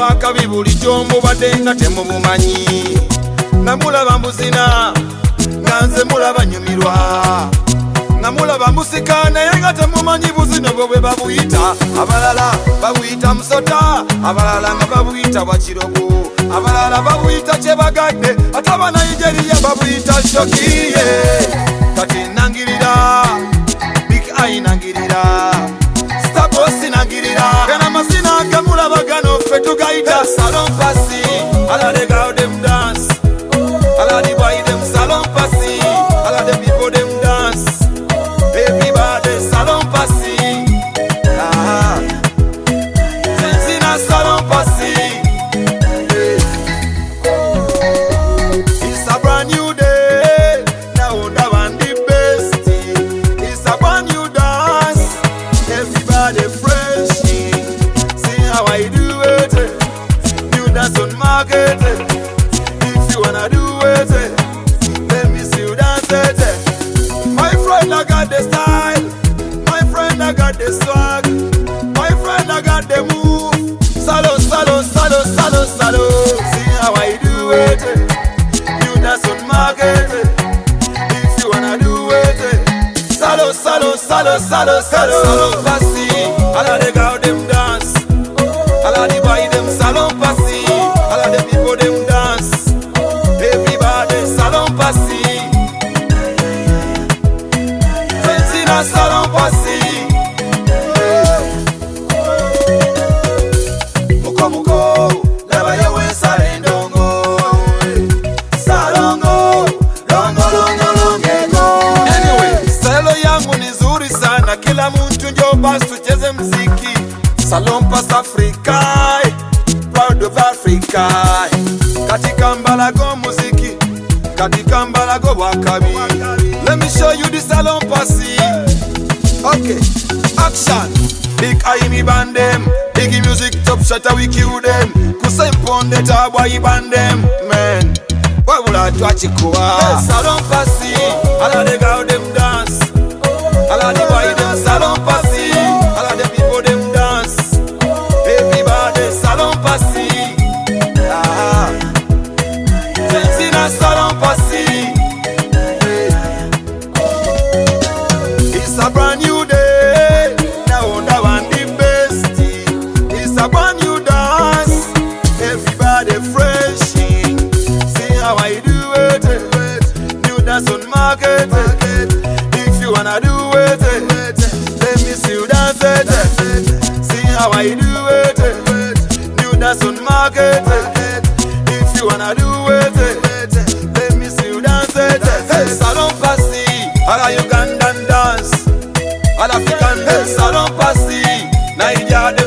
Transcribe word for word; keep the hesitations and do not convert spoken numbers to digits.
wakabi bulijjo mubadde nga temubumanyi nga mulaba mbuzina nga nze mulaba nyumirwa nga mulaba mbusika naye nga temumanyi buzino bwe bwe babuyita abalala babuyita musota abalala nga babuyita bwakirogo abalala babuyita kyebagadde ate abanayigeriya babuyita shokiye kati nangirira big eye nangirira stabosi nangirira gana masina gamulaba gano ffe tugayita salon pasi ala the girl them dance ala the boy them salon pasi ala the people them dance everybody salon pasi ah sina salon pasi. It's a brand new day now that one the best. It's a brand new dance everybody fresh. See how I do it, new dance on market. If you wanna do it, let me see you dance it. My friend I got the style, my friend I got the swag, my friend I got the move. Salo, salo, salo, salo, salo. See how I do it, new dance on market. If you wanna do it, salo, salo, salo, salo, salo. Salon pasi, all of the girl them dance, all of the boy them salon pasi, all of the people them dance, everybody salon pasi. Sensina salon pasi. Muko muko, lava yewe salendongo, salongo, longo longo longego. Anyway, salo yangu ni nzuri sana, kila mtu njoo basi tucheze mziki. Salon Pass Africa, proud of Africa. Katika mbalago muziki, katika mbalago wakabi. Let me show you the salon pasi. Okay, action. Big eye me band them, big music top shatter we kill them. Kusemponde tabwa band them, man. Why would I touch it? Hey, salon pasi, all of the girl them dance, all of the boy them salon pasi, all of the people them dance, everybody salon pasi. Ah, Sensina salon pasi. It's a brand new day, now that one the best. It's a brand new dance, everybody fresh. See how I do it, new dance on market. If you wanna do it, let me see you dance it. See how I do it, new dance on market. If you wanna do it, let me see you dance it. Hey, salon pasi, all a Ugandan dance, all African dance, salon pasi, Nigeria